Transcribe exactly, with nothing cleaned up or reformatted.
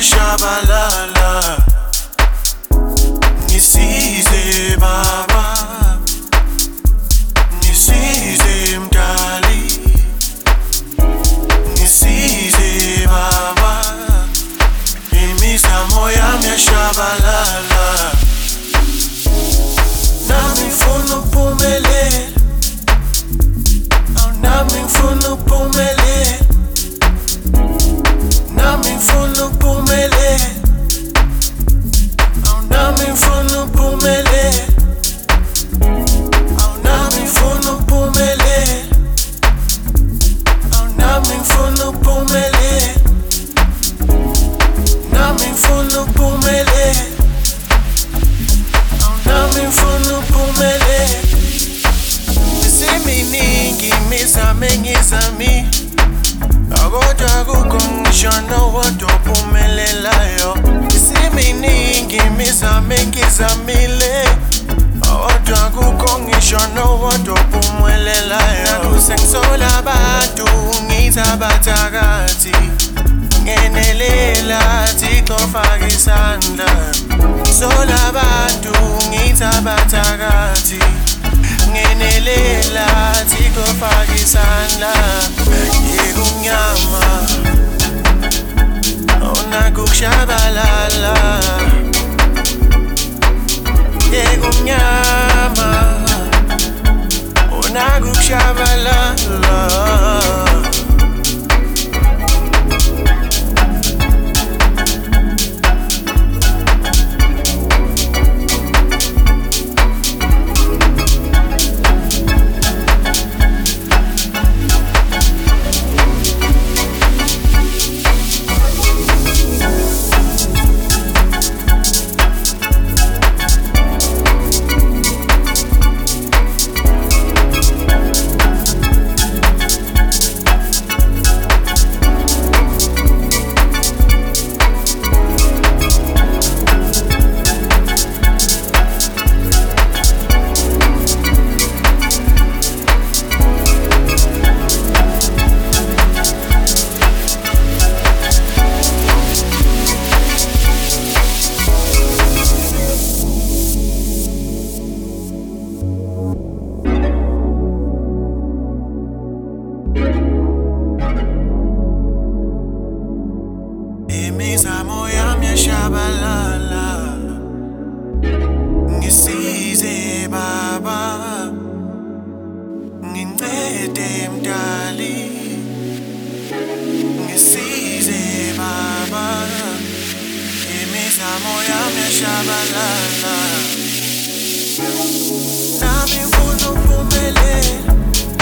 yashabalala. Ngisize baba, ngisize mdali, ngisize baba, imizamo yami yashabalala. Nami ngifuna ukuphumelela, nami ngifuna ukuphumelela, nami ngifuna ukuphumelela, nami ngifuna ukuphumelela, nami ngifuna ukuphumelela, nami ngifuna ukuphumelela, nami ngifuna ukuphumelela, nami ngifuna ukuphumelela. Seminingi imizamo engizamile, kodwa kukho ngisho nowodwa ophumelelayo. Seminingi imizamo engizamile, kodwa kukho ngisho nowodwa ophumelelayo. Nakuze ngisola abantu ngithi abathakathi, ngenelela Thixo faka isandla. Ngisola abantu ngithi abathakathi, ngenelela Thixo faka isandla. Yekunyama onako kushabalala, yekunyama onako kushabalala. Imizamo yami yashabalala, ngisize baba, ngincede mdali, ngisize baba, imizamo yami yashabalala. Nami ngifuna ukuphumelela,